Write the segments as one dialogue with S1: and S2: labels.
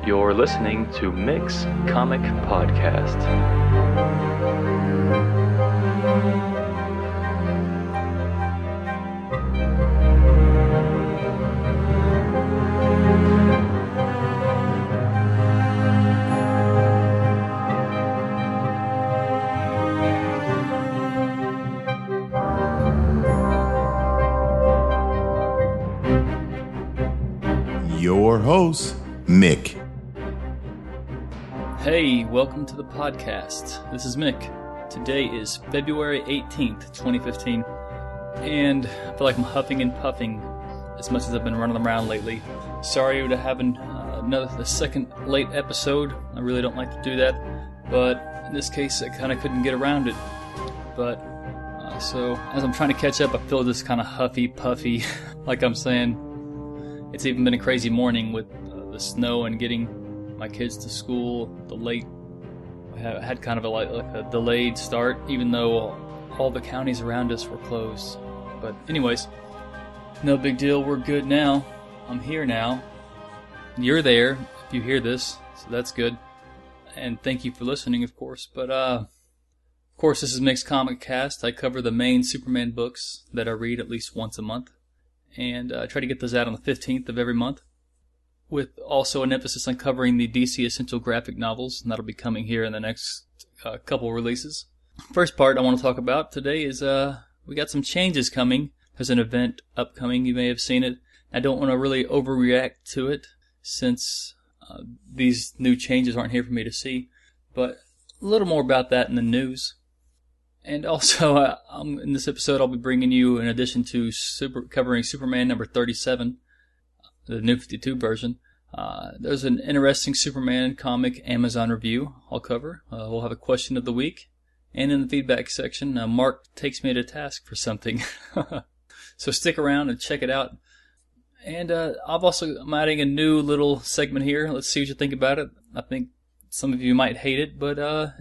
S1: You're listening to Mix Comic Podcast.
S2: Your host, Mick.
S3: Hey, welcome to the podcast. This is Mick. Today is February 18th, 2015, and I feel like I'm huffing and puffing as much as I've been running around lately. Sorry to having the second late episode. I really don't like to do that, but in this case I kind of couldn't get around it. But so as I'm trying to catch up, I feel just kind of huffy, puffy, like I'm saying. It's even been a crazy morning with the snow and getting my kids to school. I had kind of like a delayed start, even though all the counties around us were closed. But anyways, no big deal. We're good now. I'm here now. You're there if you hear this, so that's good. And thank you for listening, of course. But of course, this is Mixed Comic Cast. I cover the main Superman books that I read at least once a month. And I try to get those out on the 15th of every month, with also an emphasis on covering the DC Essential graphic novels, and that'll be coming here in the next couple releases. First part I want to talk about today is we got some changes coming. There's an event upcoming, you may have seen it. I don't want to really overreact to it, since these new changes aren't here for me to see, but a little more about that in the news. And also, in this episode, I'll be bringing you, in addition to covering Superman number 37, the New 52 version, there's an interesting Superman comic Amazon review I'll cover. We'll have a question of the week. And in the feedback section, Mark takes me to task for something. So stick around and check it out. And I'm adding a new little segment here. Let's see what you think about it. I think some of you might hate it, but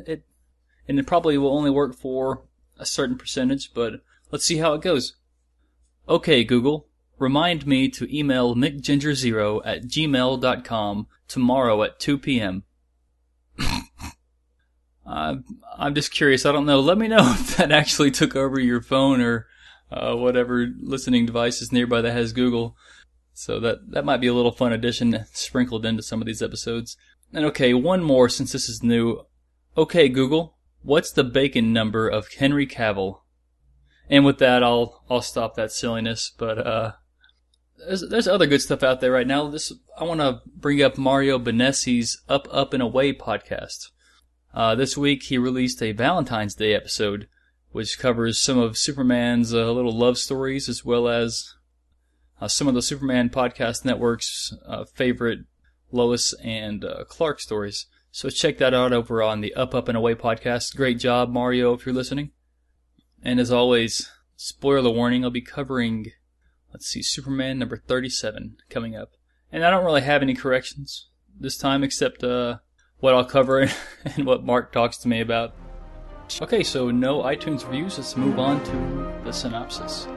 S3: it probably will only work for a certain percentage, but let's see how it goes. Okay, Google, remind me to email mickginger0@gmail.com tomorrow at 2 p.m. I'm just curious. I don't know. Let me know if that actually took over your phone or whatever listening device is nearby that has Google. So that might be a little fun addition sprinkled into some of these episodes. And okay, one more since this is new. Okay, Google, what's the bacon number of Henry Cavill? And with that, I'll stop that silliness. But there's other good stuff out there right now. I want to bring up Mario Benessy's Up, Up, and Away podcast. This week, he released a Valentine's Day episode, which covers some of Superman's little love stories, as well as some of the Superman Podcast Network's favorite Lois and Clark stories. So check that out over on the Up, Up, and Away podcast. Great job, Mario, if you're listening. And as always, spoiler warning, I'll be covering, Superman number 37 coming up. And I don't really have any corrections this time, except what I'll cover and what Mark talks to me about. Okay, so no iTunes reviews. Let's move on to the synopsis.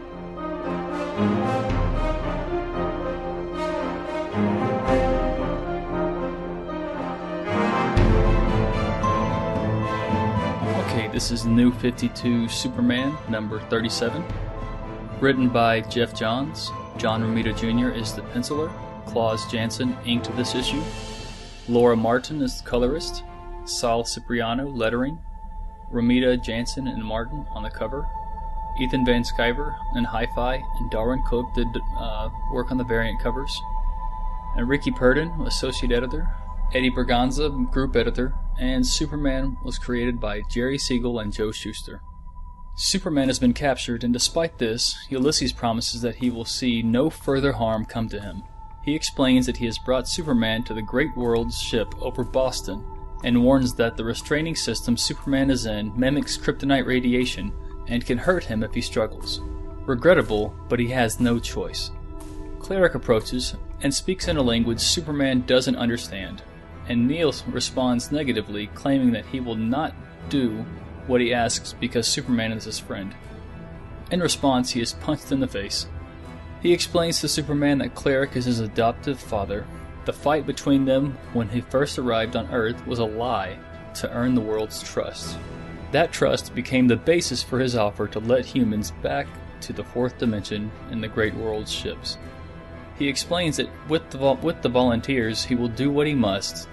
S3: This is New 52 Superman, number 37. Written by Jeff Johns. John Romita Jr. is the penciler. Klaus Janson inked this issue. Laura Martin is the colorist. Sal Cipriano lettering. Romita, Janson, and Martin on the cover. Ethan Van Sciver and Hi-Fi and Darwin Cook did work on the variant covers. And Ricky Purdon, associate editor. Eddie Berganza, group editor, and Superman was created by Jerry Siegel and Joe Shuster. Superman has been captured, and despite this, Ulysses promises that he will see no further harm come to him. He explains that he has brought Superman to the Great World's ship over Boston, and warns that the restraining system Superman is in mimics kryptonite radiation and can hurt him if he struggles. Regrettable, but he has no choice. Cleric approaches and speaks in a language Superman doesn't understand, and Neil responds negatively, claiming that he will not do what he asks because Superman is his friend. In response, he is punched in the face. He explains to Superman that Cleric is his adoptive father, The fight between them when he first arrived on Earth was a lie to earn the world's trust. That trust became the basis for his offer to let humans back to the fourth dimension in the Great World's ships. He explains that with the volunteers, he will do what must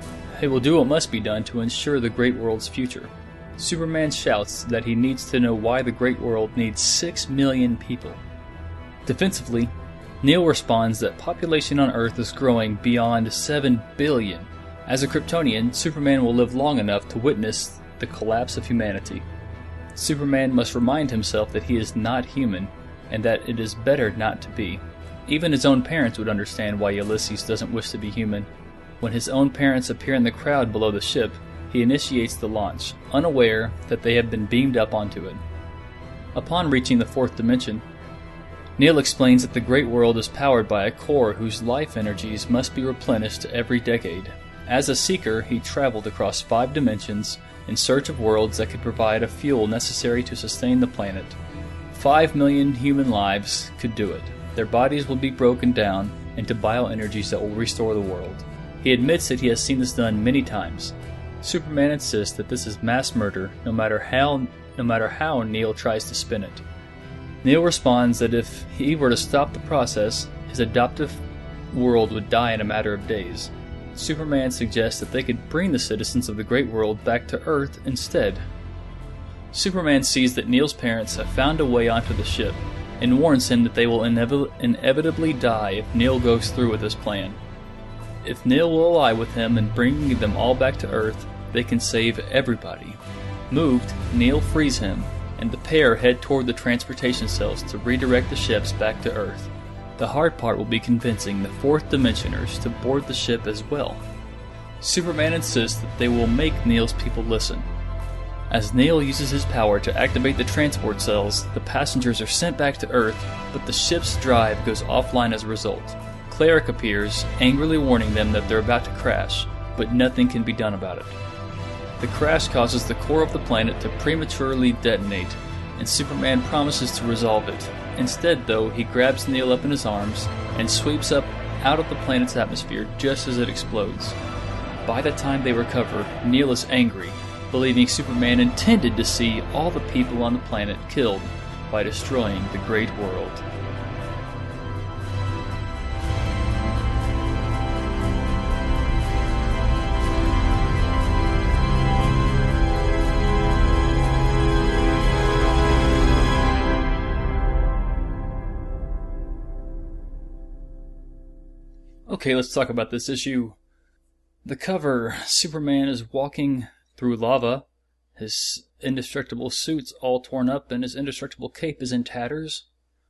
S3: be done to ensure the Great World's future. Superman shouts that he needs to know why the Great World needs 6 million people. Defensively, Neil responds that population on Earth is growing beyond 7 billion. As a Kryptonian, Superman will live long enough to witness the collapse of humanity. Superman must remind himself that he is not human, and that it is better not to be. Even his own parents would understand why Ulysses doesn't wish to be human. When his own parents appear in the crowd below the ship, he initiates the launch, unaware that they have been beamed up onto it. Upon reaching the fourth dimension, Neil explains that the Great World is powered by a core whose life energies must be replenished every decade. As a seeker, he traveled across 5 dimensions in search of worlds that could provide a fuel necessary to sustain the planet. 5 million human lives could do it. Their bodies will be broken down into bioenergies that will restore the world. He admits that he has seen this done many times. Superman insists that this is mass murder, no matter how Neil tries to spin it. Neil responds that if he were to stop the process, his adoptive world would die in a matter of days. Superman suggests that they could bring the citizens of the Great World back to Earth instead. Superman sees that Neil's parents have found a way onto the ship, and warns him that they will inevitably die if Neil goes through with his plan. If Neil will ally with him in bringing them all back to Earth, they can save everybody. Moved, Neil frees him, and the pair head toward the transportation cells to redirect the ships back to Earth. The hard part will be convincing the fourth dimensioners to board the ship as well. Superman insists that they will make Neil's people listen. As Neil uses his power to activate the transport cells, the passengers are sent back to Earth, but the ship's drive goes offline as a result. Cleric appears, angrily warning them that they're about to crash, but nothing can be done about it. The crash causes the core of the planet to prematurely detonate, and Superman promises to resolve it. Instead, though, he grabs Neil up in his arms and sweeps up out of the planet's atmosphere just as it explodes. By the time they recover, Neil is angry, believing Superman intended to see all the people on the planet killed by destroying the Great World. Okay, let's talk about this issue. The cover, Superman is walking through lava. His indestructible suit's all torn up and his indestructible cape is in tatters.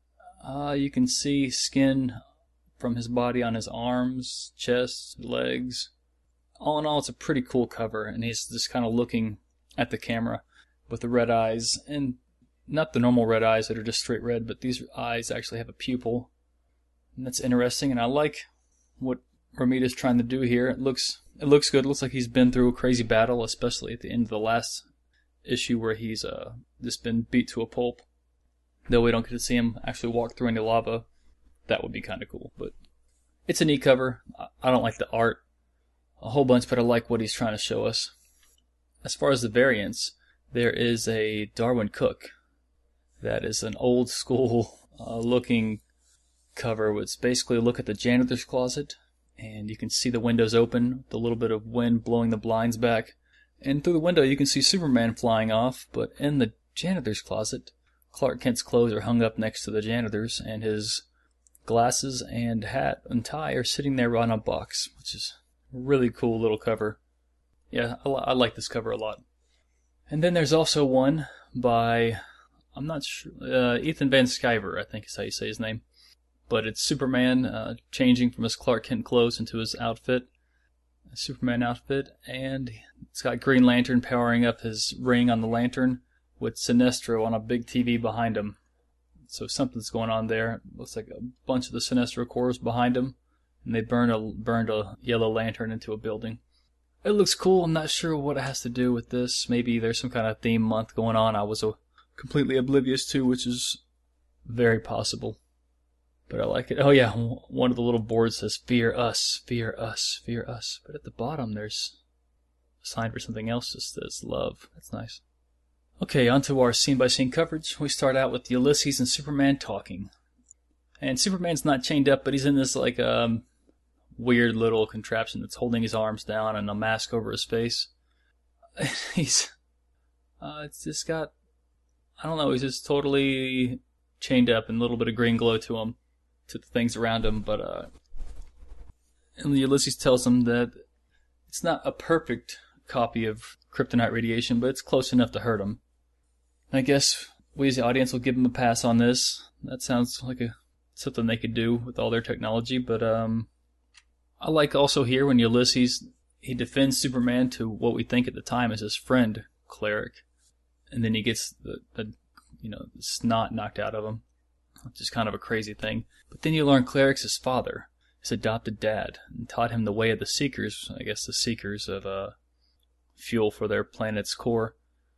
S3: You can see skin from his body on his arms, chest, legs. All in all, it's a pretty cool cover, and he's just kind of looking at the camera with the red eyes. And not the normal red eyes that are just straight red, but these eyes actually have a pupil. And that's interesting, and I like what Romita's trying to do here. It looks good. It looks like he's been through a crazy battle, especially at the end of the last issue where he's just been beat to a pulp. Though we don't get to see him actually walk through any lava. That would be kind of cool. But it's a neat cover. I don't like the art a whole bunch, but I like what he's trying to show us. As far as the variants, there is a Darwin Cook. That is an old school looking cover. It's basically a look at the janitor's closet, and you can see the windows open, with a little bit of wind blowing the blinds back. And through the window you can see Superman flying off, but in the janitor's closet, Clark Kent's clothes are hung up next to the janitor's, and his glasses and hat and tie are sitting there on a box, which is a really cool little cover. Yeah, I like this cover a lot. And then there's also one by, I'm not sure, Ethan Van Sciver, I think is how you say his name. But it's Superman changing from his Clark Kent clothes into his outfit, a Superman outfit, and it's got Green Lantern powering up his ring on the lantern with Sinestro on a big TV behind him. So something's going on there. It looks like a bunch of the Sinestro cores behind him, and they burned a yellow lantern into a building. It looks cool. I'm not sure what it has to do with this. Maybe there's some kind of theme month going on I was completely oblivious to, which is very possible. But I like it. Oh yeah, one of the little boards says, "Fear us, fear us, fear us." But at the bottom there's a sign for something else that says love. That's nice. Okay, on to our scene-by-scene coverage. We start out with Ulysses and Superman talking. And Superman's not chained up, but he's in this like weird little contraption that's holding his arms down and a mask over his face. He's it's just got, I don't know, he's just totally chained up and a little bit of green glow to him, to the things around him. But and Ulysses tells him that it's not a perfect copy of kryptonite radiation, but it's close enough to hurt him. I guess we as the audience will give him a pass on this. That sounds like something they could do with all their technology. But I like also here when Ulysses, he defends Superman to what we think at the time is his friend, Cleric. And then he gets the snot knocked out of him, which is kind of a crazy thing. But then you learn Cleric's his father, his adopted dad, and taught him the way of the Seekers, I guess the Seekers of fuel for their planet's core.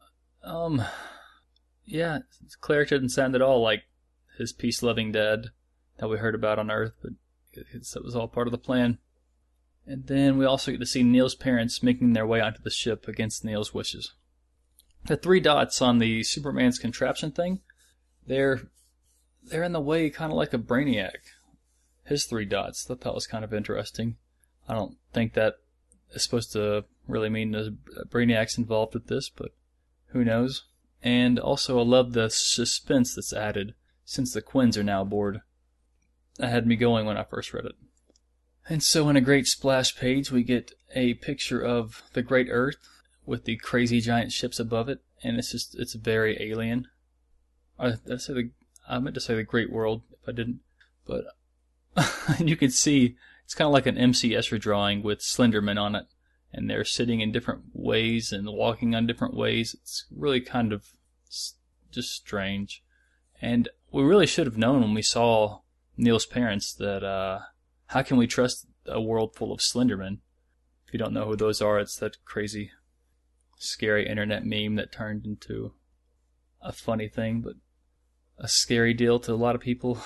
S3: Yeah, Cleric didn't sound at all like his peace-loving dad that we heard about on Earth, but that was all part of the plan. And then we also get to see Neil's parents making their way onto the ship against Neil's wishes. The 3 dots on the Superman's contraption thing, they're in the way kind of like a Brainiac. His 3 dots, I thought that was kind of interesting. I don't think that is supposed to really mean that Brainiac's involved with this, but who knows. And also I love the suspense that's added since the Quinns are now aboard. That had me going when I first read it. And so in a great splash page we get a picture of the Great Earth with the crazy giant ships above it, and it's very alien. I meant to say the Great World if I didn't, but you can see it's kind of like an MC Escher drawing with Slenderman on it, and they're sitting in different ways and walking on different ways. It's really kind of just strange, and we really should have known when we saw Neil's parents that how can we trust a world full of Slendermen? If you don't know who those are, it's that crazy scary internet meme that turned into a funny thing, but a scary deal to a lot of people.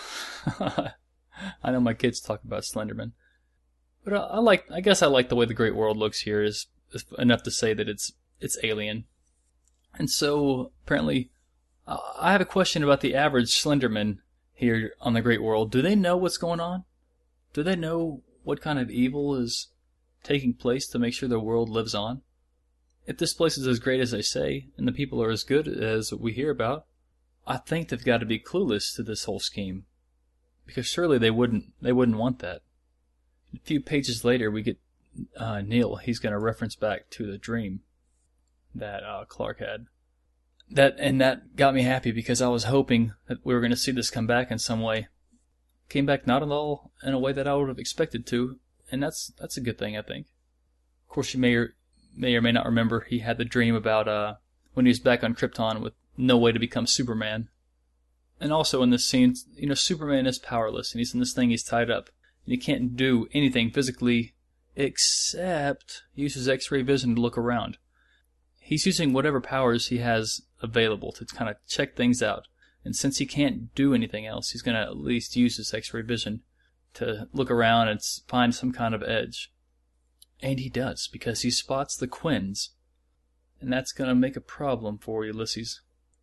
S3: I know my kids talk about Slenderman, but I guess I like the way the Great World looks here. Is enough to say that it's alien. And so apparently, I have a question about the average Slenderman here on the Great World. Do they know what's going on? Do they know what kind of evil is taking place to make sure their world lives on? If this place is as great as they say, and the people are as good as we hear about, I think they've got to be clueless to this whole scheme. Because surely they wouldn't want that. A few pages later, we get Neil. He's going to reference back to the dream that Clark had. That got me happy because I was hoping that we were going to see this come back in some way. Came back not at all in a way that I would have expected to, and that's a good thing, I think. Of course, you may or may not remember he had the dream about when he was back on Krypton with no way to become Superman. And also in this scene, Superman is powerless, and he's in this thing, he's tied up, and he can't do anything physically except use his X-ray vision to look around. He's using whatever powers he has available to kind of check things out. And since he can't do anything else, he's going to at least use his X-ray vision to look around and find some kind of edge. And he does, because he spots the Quinns. And that's going to make a problem for Ulysses.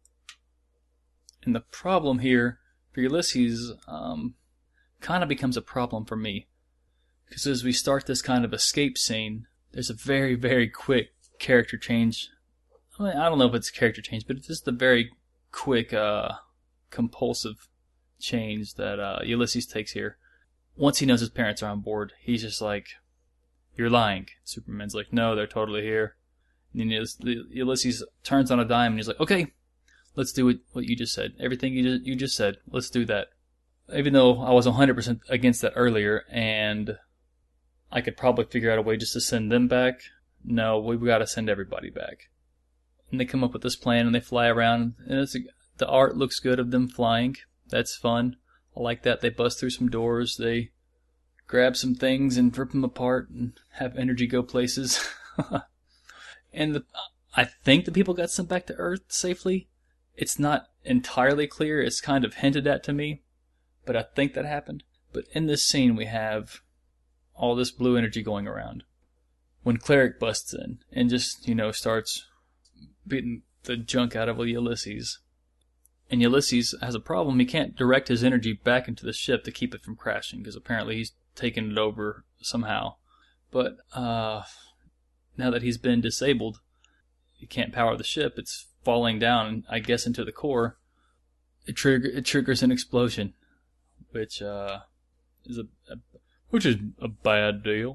S3: And the problem here for Ulysses kind of becomes a problem for me. Because as we start this kind of escape scene, there's a very, very quick character change. I don't know if it's a character change, but it's just a very quick, compulsive change that Ulysses takes here. Once he knows his parents are on board, he's just like, "You're lying." Superman's like, "No, they're totally here." And then Ulysses turns on a dime and he's like, "Okay, let's do what you just said. Everything you just said, let's do that." Even though I was 100% against that earlier, and I could probably figure out a way just to send them back. No, we've got to send everybody back. And they come up with this plan and they fly around, and the art looks good of them flying. That's fun. I like that. They bust through some doors, they grab some things and rip them apart and have energy go places. And I think the people got sent back to Earth safely. It's not entirely clear. It's kind of hinted at to me. but I think that happened. But in this scene, we have all this blue energy going around. When Cleric busts in and just, starts beating the junk out of Ulysses. And Ulysses has a problem. He can't direct his energy back into the ship to keep it from crashing, because apparently he's taken it over somehow. But now that he's been disabled, he can't power the ship. It's falling down, I guess, into the core. It triggers an explosion, which is a bad deal.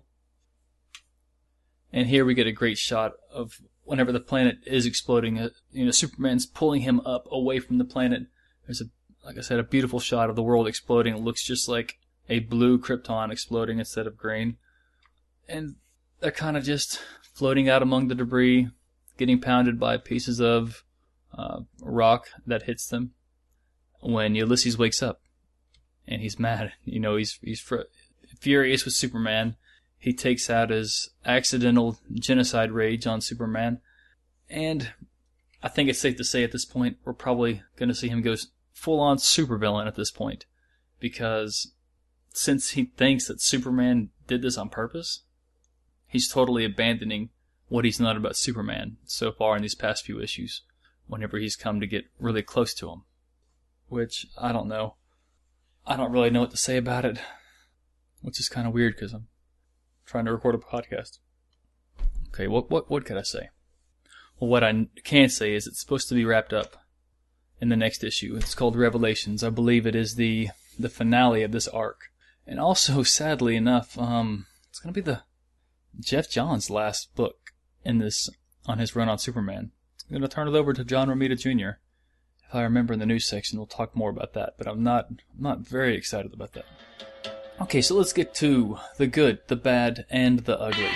S3: And here we get a great shot of whenever the planet is exploding. Superman's pulling him up away from the planet. There's like I said, a beautiful shot of the world exploding. It looks just like a blue Krypton exploding instead of green. And they're kind of just floating out among the debris, getting pounded by pieces of rock that hits them. When Ulysses wakes up, and he's mad, he's furious with Superman. He takes out his accidental genocide rage on Superman. And I think it's safe to say at this point, we're probably going to see him go full-on supervillain at this point. Because since he thinks that Superman did this on purpose, he's totally abandoning what he's known about Superman so far in these past few issues, whenever he's come to get really close to him. Which, I don't know. I don't really know what to say about it. Which is kind of weird, because I'm trying to record a podcast. Okay, what could I say? Well, what I can say is it's supposed to be wrapped up in the next issue. It's called Revelations. I believe it is the finale of this arc. And also, sadly enough, it's going to be the Jeff Johns' last book in this on his run on Superman. I'm going to turn it over to John Romita Jr. If I remember in the news section, we'll talk more about that. But I'm not very excited about that. Okay, so let's get to the good, the bad, and the ugly.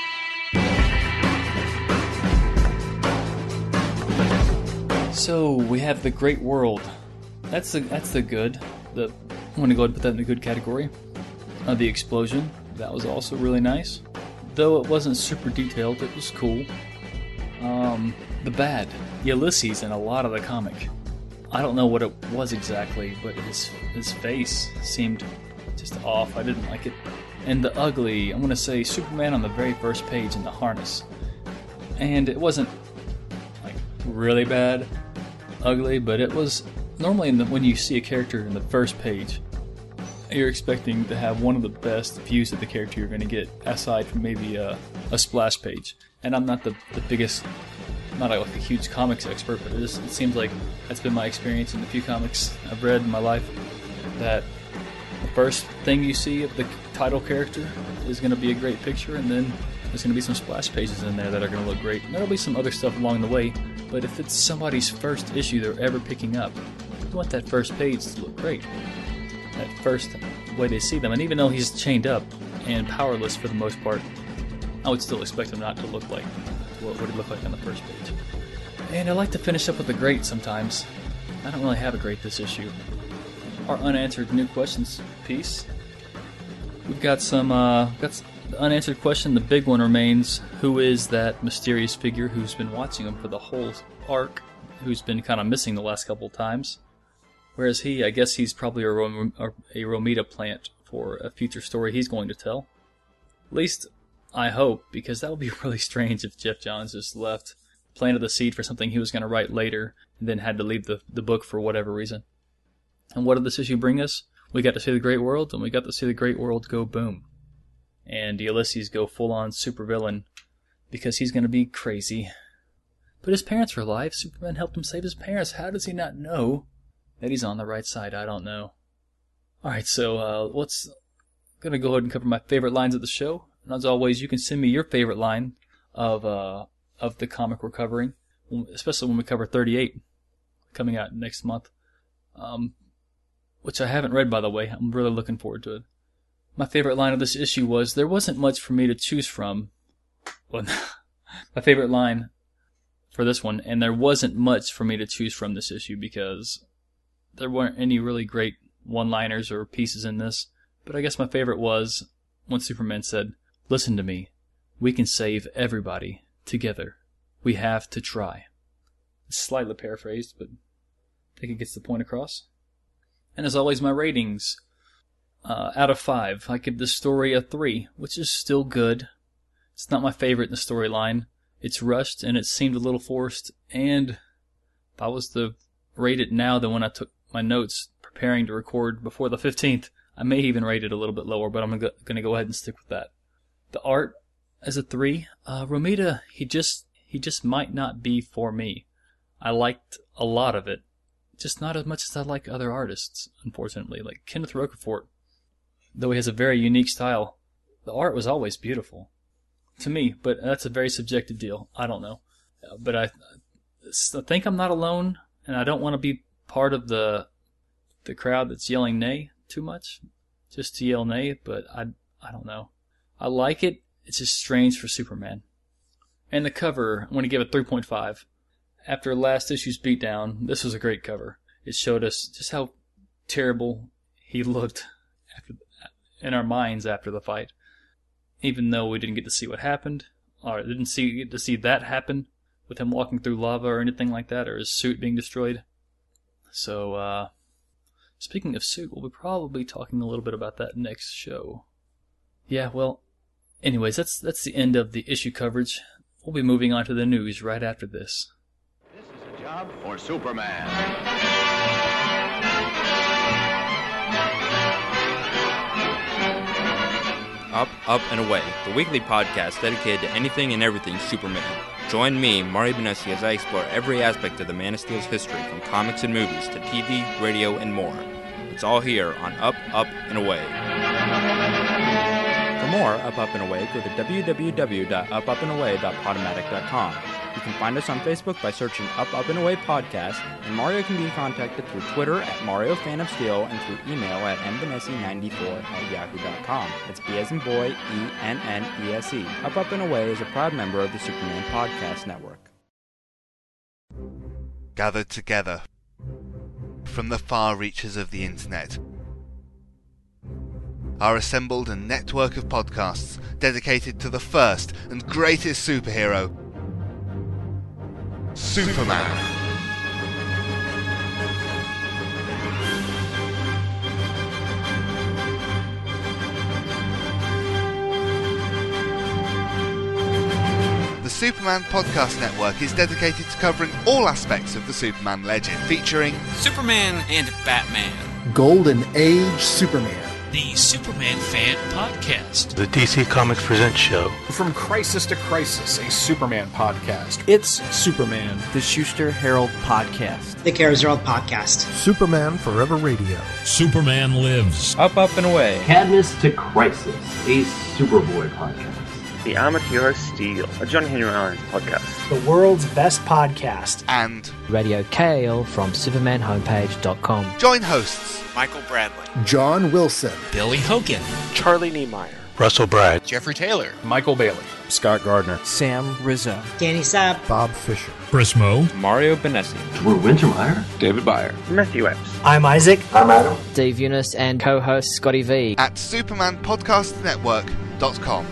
S3: So we have the Great World. That's the good. I'm going to go ahead and put that in the good category. The explosion, that was also really nice. Though it wasn't super detailed, it was cool. The bad, Ulysses in a lot of the comic. I don't know what it was exactly, but his face seemed just off. I didn't like it. And the ugly, I'm going to say Superman on the very first page in the harness. And it wasn't like really bad ugly, but it was normally when you see a character in the first page, you're expecting to have one of the best views of the character you're going to get, aside from maybe a splash page. And I'm not the biggest, not like a huge comics expert, but it seems like that's been my experience in the few comics I've read in my life, that the first thing you see of the title character is going to be a great picture, and then there's going to be some splash pages in there that are going to look great. And there'll be some other stuff along the way, but if it's somebody's first issue they're ever picking up, you want that first page to look great. That first way they see them. And even though he's chained up and powerless for the most part, I would still expect him not to look like what would it look like on the first page. And I like to finish up with a great sometimes. I don't really have a great this issue. Our unanswered new questions piece. We've got some the unanswered question. The big one remains: who is that mysterious figure who's been watching him for the whole arc, who's been kind of missing the last couple of times? Whereas I guess he's probably a Romita plant for a future story he's going to tell. At least, I hope, because that would be really strange if Jeff Johns just planted the seed for something he was going to write later, and then had to leave the book for whatever reason. And what did this issue bring us? We got to see the Great World, and we got to see the Great World go boom. And Ulysses go full-on supervillain, because he's going to be crazy. But his parents were alive. Superman helped him save his parents. How does he not know that he's on the right side? I don't know. Alright, so let's going to go ahead and cover my favorite lines of the show. And as always, you can send me your favorite line of the comic we're covering, especially when we cover 38, coming out next month. Which I haven't read, by the way. I'm really looking forward to it. My favorite line of this issue was, there wasn't much for me to choose from. Well, my favorite line for this one, and there wasn't much for me to choose from this issue, because there weren't any really great one-liners or pieces in this. But I guess my favorite was when Superman said, "Listen to me. We can save everybody together. We have to try." It's slightly paraphrased, but I think it gets the point across. And as always, my ratings. Out of 5, I give this story a 3, which is still good. It's not my favorite in the storyline. It's rushed, and it seemed a little forced, and if I was to rate it now than when I took my notes preparing to record before the 15th, I may even rate it a little bit lower, but I'm going to go ahead and stick with that. The art as a 3, Romita, he just might not be for me. I liked a lot of it, just not as much as I like other artists, unfortunately. Like Kenneth Rocafort, though he has a very unique style, the art was always beautiful to me, but that's a very subjective deal. I don't know. But I think I'm not alone, and I don't want to be part of the crowd that's yelling nay too much, just to yell nay, but I don't know. I like it. It's just strange for Superman. And the cover, I'm going to give it 3.5. After last issue's beatdown, this was a great cover. It showed us just how terrible he looked in our minds after the fight. Even though we didn't get to see what happened, or didn't get to see that happen with him walking through lava or anything like that, or his suit being destroyed. So, speaking of suit, we'll be probably talking a little bit about that next show. Yeah, well, anyways, that's the end of the issue coverage. We'll be moving on to the news right after this.
S4: This is a job for Superman.
S5: Up, Up, and Away, the weekly podcast dedicated to anything and everything Superman. Join me, Mario Benessi, as I explore every aspect of the Man of Steel's history, from comics and movies to TV, radio, and more. It's all here on Up, Up, and Away. For more Up, Up, and Away, go to www.upupandaway.podomatic.com. You can find us on Facebook by searching Up, Up, and Away Podcast, and Mario can be contacted through Twitter at MarioFanOfSteel and through email at mbenessi94@yahoo.com. That's B as in boy, E-N-N-E-S-E. Up, Up, and Away is a proud member of the Superman Podcast Network.
S6: Gathered together from the far reaches of the internet are assembled a network of podcasts dedicated to the first and greatest superhero, Superman. The Superman Podcast Network is dedicated to covering all aspects of the Superman legend, featuring
S7: Superman and Batman,
S8: Golden Age Superman,
S7: the Superman Fan Podcast,
S9: the DC Comics Presents Show,
S10: From Crisis to Crisis, a Superman podcast.
S11: It's Superman, the Schuster Herald Podcast,
S12: the Kara Zor-El Podcast,
S8: Superman Forever Radio,
S13: Superman Lives,
S5: Up, Up, and Away,
S14: Cadmus to Crisis, a Superboy podcast,
S15: The Amateur Steel, a John Henry Irons podcast,
S16: the world's best podcast,
S6: and
S17: Radio Kale from SupermanHomepage.com.
S6: Join hosts
S7: Michael Bradley,
S8: John Wilson,
S7: Billy Hogan,
S13: Charlie Niemeyer, Russell Bragg,
S7: Jeffrey Taylor,
S10: Michael Bailey,
S11: Scott Gardner,
S17: Sam Rizzo,
S12: Danny Sapp,
S8: Bob Fisher,
S13: Brismo,
S5: Mario Benessi,
S14: Drew Wintermeyer,
S10: David Byer,
S15: Matthew Epps.
S16: I'm Isaac.
S14: I'm Adam.
S17: Steve Eunice, and co-host Scotty V.
S6: at SupermanPodcastNetwork.com.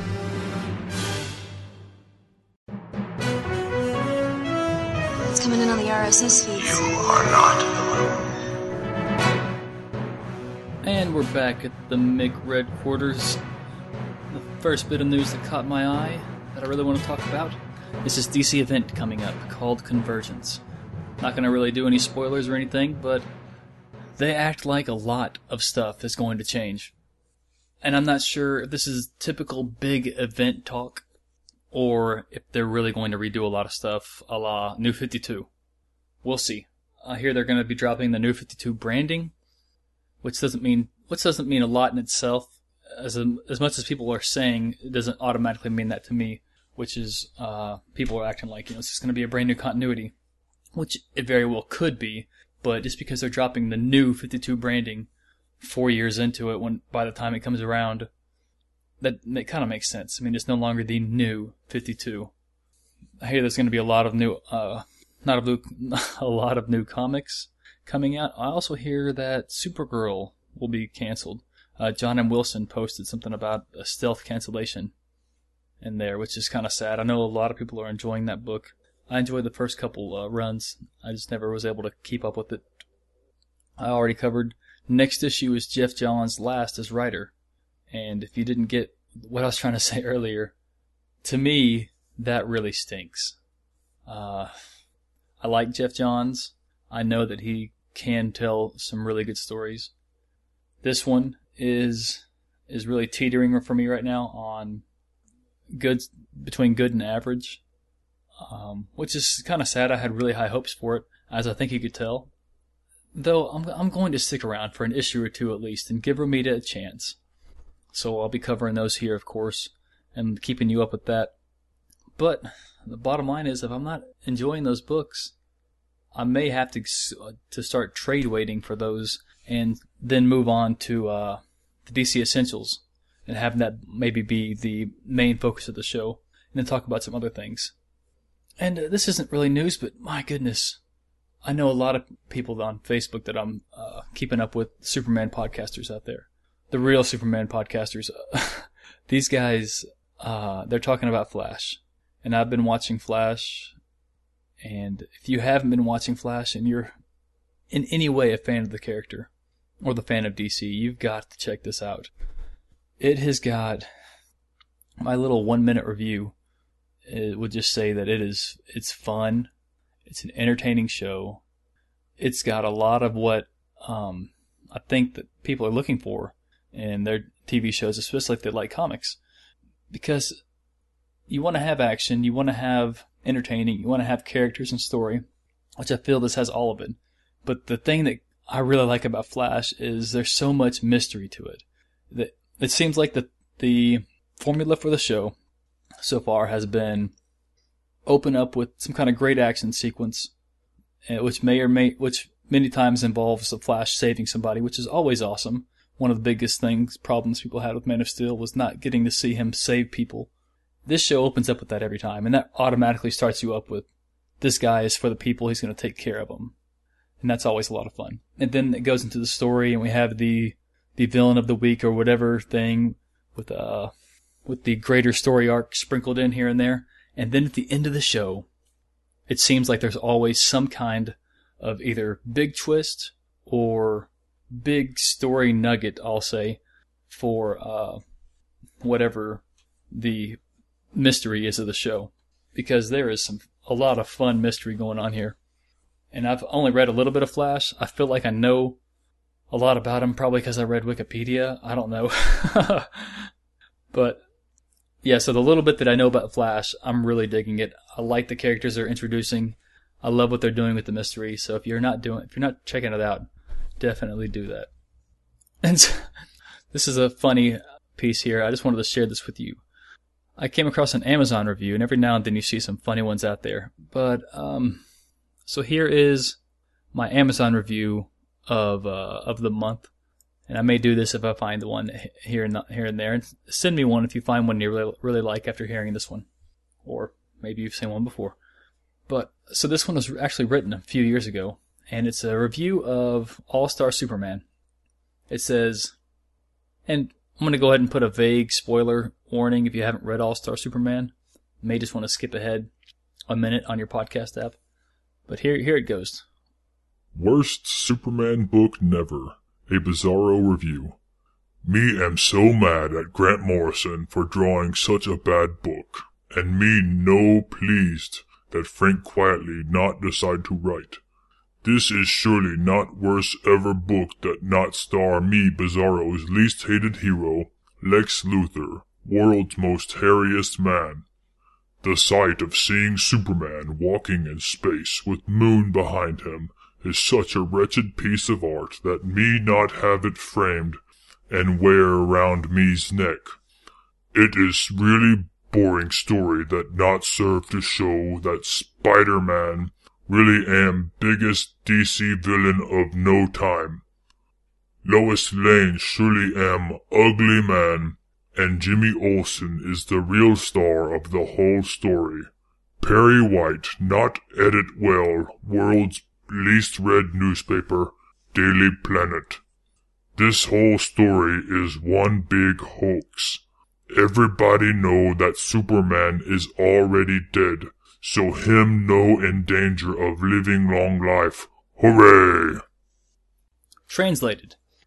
S18: It's coming in on the RSS feed.
S9: You are not alone.
S3: And we're back at the Mick Red Quarters. The first bit of news that caught my eye that I really want to talk about is this DC event coming up called Convergence. Not going to really do any spoilers or anything, but they act like a lot of stuff is going to change. And I'm not sure if this is typical big event talk or if they're really going to redo a lot of stuff a la New 52. We'll see. I hear they're going to be dropping the New 52 branding, which doesn't mean a lot in itself. As much as people are saying, it doesn't automatically mean that to me, which is people are acting like, it's just going to be a brand new continuity, which it very well could be, but just because they're dropping the New 52 branding 4 years into it, when by the time it comes around, that kind of makes sense. I mean, it's no longer the New 52. I hear there's going to be a lot of new, a lot of new comics coming out. I also hear that Supergirl will be canceled. John M. Wilson posted something about a stealth cancellation in there, which is kind of sad. I know a lot of people are enjoying that book. I enjoyed the first couple runs. I just never was able to keep up with it. I already covered Next issue is Geoff Johns' last as writer. And if you didn't get what I was trying to say earlier, to me, that really stinks. I like Geoff Johns. I know that he can tell some really good stories. This one is really teetering for me right now on between good and average, which is kind of sad. I had really high hopes for it, as I think you could tell. Though I'm going to stick around for an issue or two at least and give Romita a chance. So I'll be covering those here, of course, and keeping you up with that. But the bottom line is, if I'm not enjoying those books, I may have to start trade waiting for those and then move on to the DC Essentials and have that maybe be the main focus of the show and then talk about some other things. And this isn't really news, but my goodness, I know a lot of people on Facebook that I'm keeping up with, Superman podcasters out there. The real Superman podcasters. These guys, they're talking about Flash. And I've been watching Flash. And if you haven't been watching Flash and you're in any way a fan of the character or the fan of DC, you've got to check this out. It has got my little 1-minute review. It would just say that it's fun. It's an entertaining show. It's got a lot of what I think that people are looking for in their TV shows, especially if they like comics. Because you want to have action, you want to have entertaining, you want to have characters and story, which I feel this has all of it. But the thing that I really like about Flash is there's so much mystery to it. That it seems like the formula for the show so far has been open up with some kind of great action sequence, which many times involves the Flash saving somebody, which is always awesome. One of the biggest problems people had with Man of Steel was not getting to see him save people. This show opens up with that every time, and that automatically starts you up with, this guy is for the people, he's going to take care of them. And that's always a lot of fun. And then it goes into the story, and we have the villain of the week or whatever thing with the greater story arc sprinkled in here and there. And then at the end of the show, it seems like there's always some kind of either big twist or big story nugget, I'll say, for whatever the mystery is of the show. Because there is a lot of fun mystery going on here. And I've only read a little bit of Flash. I feel like I know a lot about him, probably because I read Wikipedia. I don't know. But yeah, so the little bit that I know about Flash, I'm really digging it. I like the characters they're introducing. I love what they're doing with the mystery. So if you're not checking it out, definitely do that. And so, this is a funny piece here. I just wanted to share this with you. I came across an Amazon review, and every now and then you see some funny ones out there. But so here is my Amazon review of the month, and I may do this if I find the one here and there. And send me one if you find one you really like after hearing this one, or maybe you've seen one before. But so this one was actually written a few years ago, and it's a review of All-Star Superman. It says, and I'm going to go ahead and put a vague spoiler warning if you haven't read All-Star Superman. You may just want to skip ahead a minute on your podcast app. But here it goes.
S19: Worst Superman book never. A Bizarro review. Me am so mad at Grant Morrison for drawing such a bad book, and me no pleased that Frank quietly not decide to write. This is surely not worst ever book that not star me Bizarro's least hated hero, Lex Luthor, world's most hairiest man. The sight of seeing Superman walking in space with moon behind him is such a wretched piece of art that me not have it framed and wear around me's neck. It is really boring story that not serve to show that Spider-Man really am biggest DC villain of no time. Lois Lane surely am ugly man, and Jimmy Olsen is the real star of the whole story. Perry White not edit well world's least read newspaper, Daily Planet. This whole story is one big hoax. Everybody know that Superman is already dead, so him no in danger of living long life. Hooray!
S3: Translated.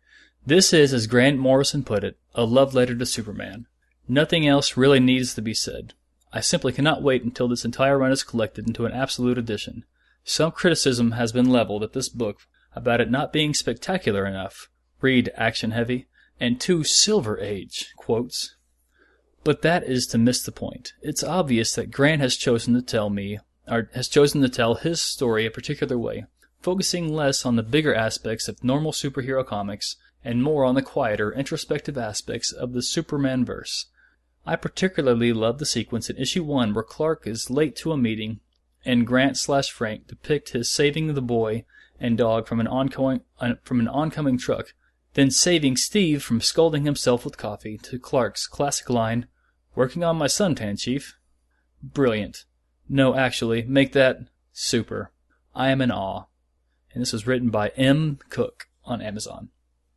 S3: This is, as Grant Morrison put it, a love letter to Superman. Nothing else really needs to be said. I simply cannot wait until this entire run is collected into an absolute edition. Some criticism has been leveled at this book about it not being spectacular enough, read action heavy, and too Silver Age, quotes. But that is to miss the point. It's obvious that Grant has chosen to tell his story a particular way, focusing less on the bigger aspects of normal superhero comics and more on the quieter, introspective aspects of the Superman verse. I particularly love the sequence in issue 1 where Clark is late to a meeting and Grant/Frank depict his saving the boy and dog from an oncoming truck, then saving Steve from scalding himself with coffee to Clark's classic line, "Working on my suntan, Chief." Brilliant. No, actually, make that super. I am in awe. And this was written by M. Cook on Amazon.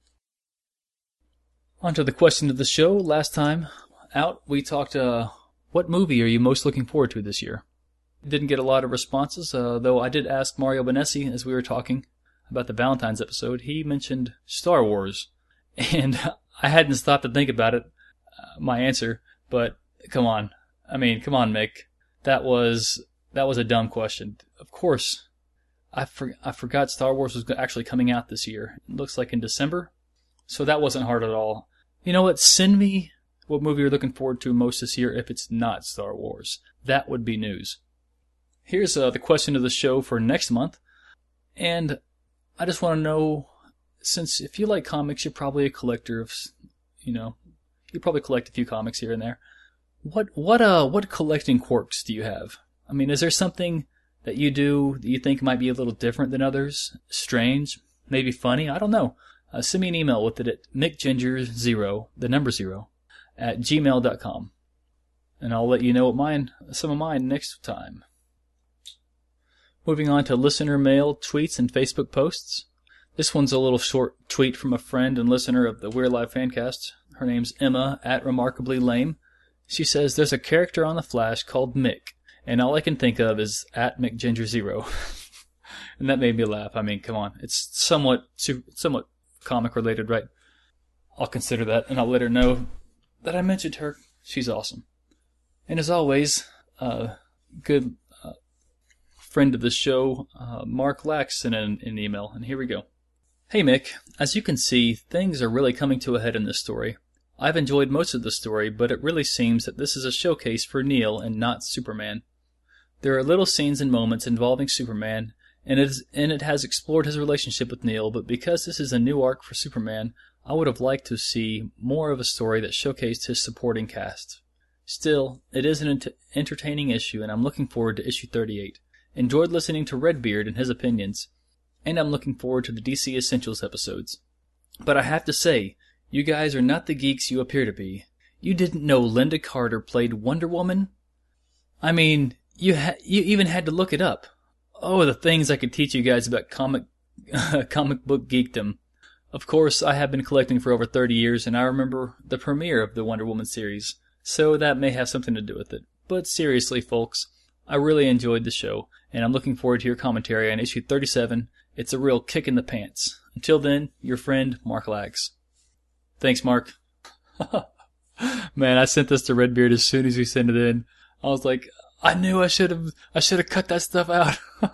S3: On to the question of the show. Last time out, we talked, what movie are you most looking forward to this year? Didn't get a lot of responses, though I did ask Mario Benessi as we were talking about the Valentine's episode. He mentioned Star Wars, and I hadn't stopped to think about it, my answer, but come on. Come on, Mick. That was a dumb question. Of course, I forgot Star Wars was actually coming out this year. It looks like in December, so that wasn't hard at all. You know what? Send me what movie you're looking forward to most this year if it's not Star Wars. That would be news. Here's the question of the show for next month, and I just want to know, since if you like comics, you're probably a collector of, you probably collect a few comics here and there. What collecting quirks do you have? Is there something that you do that you think might be a little different than others? Strange? Maybe funny? I don't know. Send me an email with it at mickginger0, the number 0, at gmail.com. And I'll let you know some of mine next time. Moving on to listener mail, tweets, and Facebook posts. This one's a little short tweet from a friend and listener of the We're Live Fancast. Her name's Emma, at Remarkably Lame. She says, there's a character on The Flash called Mick, and all I can think of is at MickGinger0. And that made me laugh. Come on. It's somewhat comic related, right? I'll consider that, and I'll let her know that I mentioned her. She's awesome. And as always, good friend of the show, Mark Lax, sent in an email, and here we go. Hey Mick, as you can see, things are really coming to a head in this story. I've enjoyed most of the story, but it really seems that this is a showcase for Neil and not Superman. There are little scenes and moments involving Superman, and it has explored his relationship with Neil, but because this is a new arc for Superman, I would have liked to see more of a story that showcased his supporting cast. Still, it is an entertaining issue, and I'm looking forward to issue 38. Enjoyed listening to Redbeard and his opinions, and I'm looking forward to the DC Essentials episodes. But I have to say, you guys are not the geeks you appear to be. You didn't know Linda Carter played Wonder Woman? You even had to look it up. Oh, the things I could teach you guys about comic book geekdom. Of course, I have been collecting for over 30 years, and I remember the premiere of the Wonder Woman series, so that may have something to do with it. But seriously, folks, I really enjoyed the show, and I'm looking forward to your commentary on issue 37. It's a real kick in the pants. Until then, your friend, Mark Lax. Thanks, Mark. Man, I sent this to Redbeard as soon as we sent it in. I was like, I knew I should have cut that stuff out.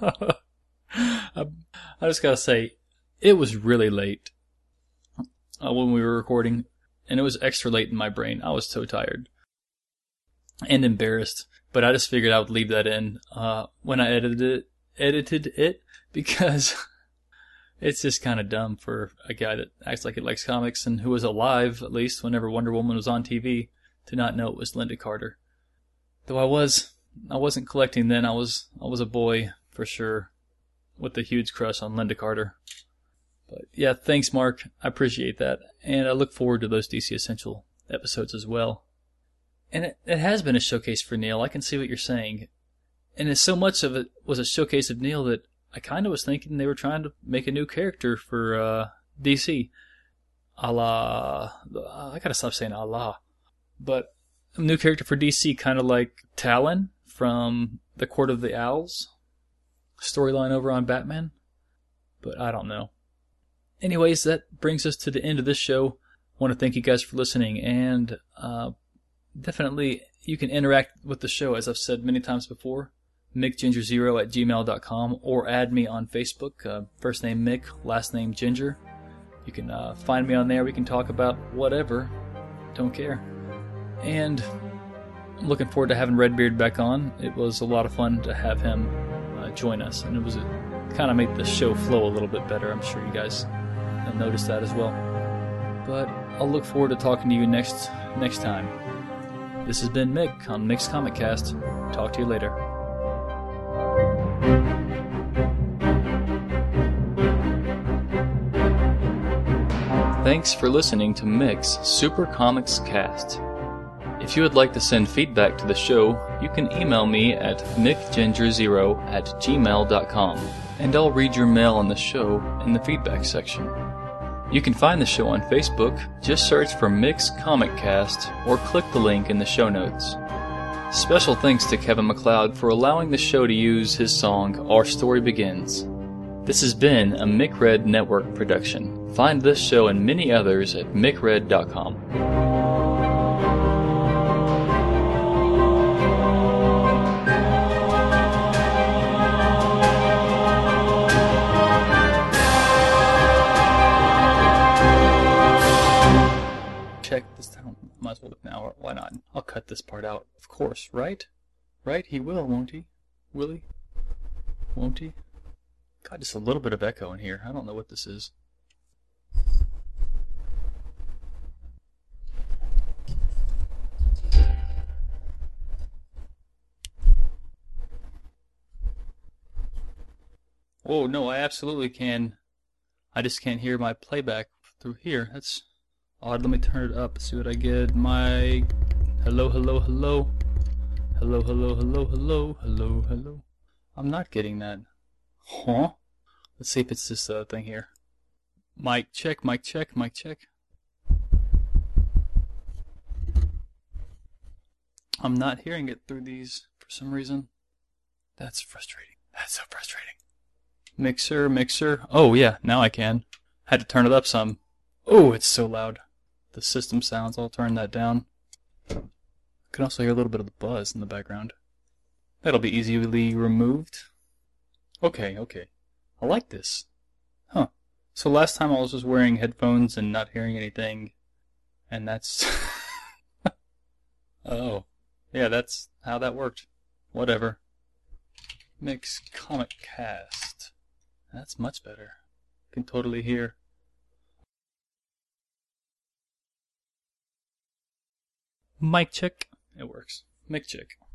S3: I just gotta say, it was really late when we were recording, and it was extra late in my brain. I was so tired and embarrassed, but I just figured I would leave that in when I edited it because it's just kind of dumb for a guy that acts like he likes comics and who was alive, at least, whenever Wonder Woman was on TV, to not know it was Linda Carter. Though I wasn't collecting then. I was a boy, for sure, with a huge crush on Linda Carter. But yeah, thanks, Mark. I appreciate that. And I look forward to those DC Essential episodes as well. And it has been a showcase for Neil. I can see what you're saying. And so much of it was a showcase of Neil that I kind of was thinking they were trying to make a new character for DC. I gotta stop saying Allah. But a new character for DC, kind of like Talon from the Court of the Owls storyline over on Batman. But I don't know. Anyways, that brings us to the end of this show. I want to thank you guys for listening, and definitely you can interact with the show, as I've said many times before, mickginger0@gmail.com, or add me on Facebook, first name Mick, last name Ginger. You can find me on there. We can talk about whatever. Don't care. And I'm looking forward to having Redbeard back on. It was a lot of fun to have him join us, and it kind of made the show flow a little bit better. I'm sure you guys noticed that as well. But I'll look forward to talking to you next time. This has been Mick on Mick's Comic Cast. Talk to you later. Thanks for listening to Mick's Super Comics Cast. If you would like to send feedback to the show, you can email me at mickginger0@gmail.com, and I'll read your mail on the show in the feedback section. You can find the show on Facebook. Just search for Mick's Comic Cast or click the link in the show notes. Special thanks to Kevin MacLeod for allowing the show to use his song Our Story Begins. This has been a Mick Red Network production. Find this show and many others at mickred.com. Check this down. Might as well look now, or why not? I'll cut this part out. Of course, right? Right? He will, won't he? Will he? Won't he? God, just a little bit of echo in here. I don't know what this is. Oh, no, I absolutely can. I just can't hear my playback through here. That's odd. Let me turn it up, see what I get. My hello, hello, hello. Hello, hello, hello, hello, hello, hello. I'm not getting that. Huh? Let's see if it's this thing here. Mic check, mic check, mic check. I'm not hearing it through these for some reason. That's frustrating. That's so frustrating. Mixer, mixer. Oh yeah, now I can. Had to turn it up some. Oh, it's so loud. The system sounds, I'll turn that down. I can also hear a little bit of the buzz in the background. That'll be easily removed. Okay. I like this. Huh. So last time I was just wearing headphones and not hearing anything. And that's... Oh. Yeah, that's how that worked. Whatever. Mick's Comic Cast. That's much better. Can totally hear. Mic check. It works. Mic check.